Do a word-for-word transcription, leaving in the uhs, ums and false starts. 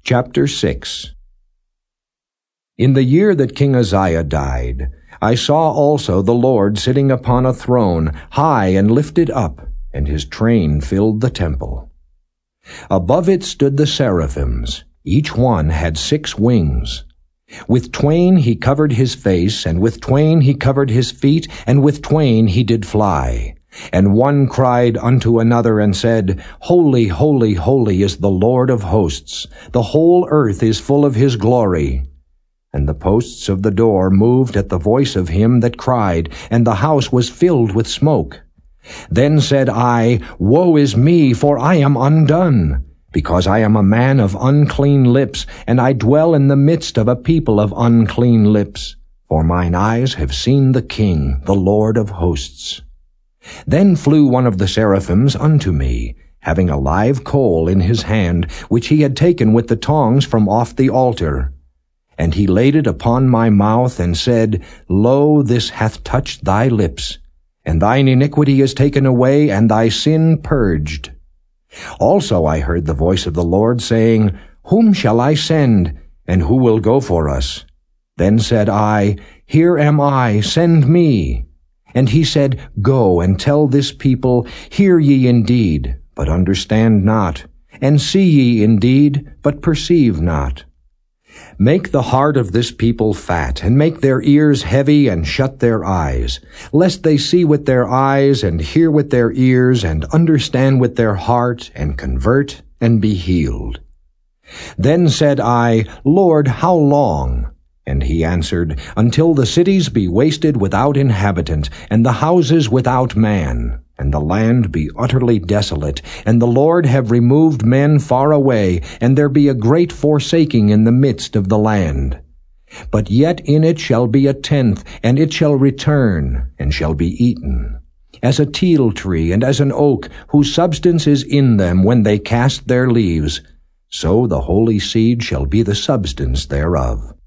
Chapter six. In the year that King Uzziah died, I saw also the Lord sitting upon a throne, high and lifted up, and his train filled the temple. Above it stood the seraphims. Each one had six wings. With twain he covered his face, and with twain he covered his feet, and with twain he did fly. And one cried unto another and said, Holy, holy, holy is the Lord of hosts. The whole earth is full of his glory. And the posts of the door moved at the voice of him that cried, and the house was filled with smoke. Then said I, Woe is me, for I am undone, because I am a man of unclean lips, and I dwell in the midst of a people of unclean lips. For mine eyes have seen the King, the Lord of hosts. Then flew one of the seraphims unto me, having a live coal in his hand, which he had taken with the tongs from off the altar. And he laid it upon my mouth, and said, Lo, this hath touched thy lips, and thine iniquity is taken away, and thy sin purged. Also I heard the voice of the Lord, saying, Whom shall I send, and who will go for us? Then said I, Here am I, send me. And he said, Go and tell this people, Hear ye indeed, but understand not, and see ye indeed, but perceive not. Make the heart of this people fat, and make their ears heavy, and shut their eyes, lest they see with their eyes, and hear with their ears, and understand with their heart, and convert, and be healed. Then said I, Lord, how long? And he answered, Until the cities be wasted without inhabitant, and the houses without man, and the land be utterly desolate, and the Lord have removed men far away, and there be a great forsaking in the midst of the land. But yet in it shall be a tenth, and it shall return, and shall be eaten, as a teil tree and as an oak, whose substance is in them when they cast their leaves, so the holy seed shall be the substance thereof.